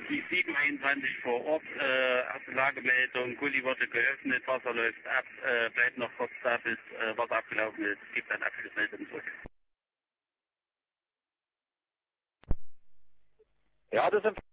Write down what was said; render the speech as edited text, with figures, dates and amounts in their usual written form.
Die 721 vor Ort, erste Lagemeldung, Gully wurde geöffnet, Wasser läuft ab, bleibt noch kurz da, bis Wasser abgelaufen ist, gibt dann Abschlussmeldung zurück. Ja, das sind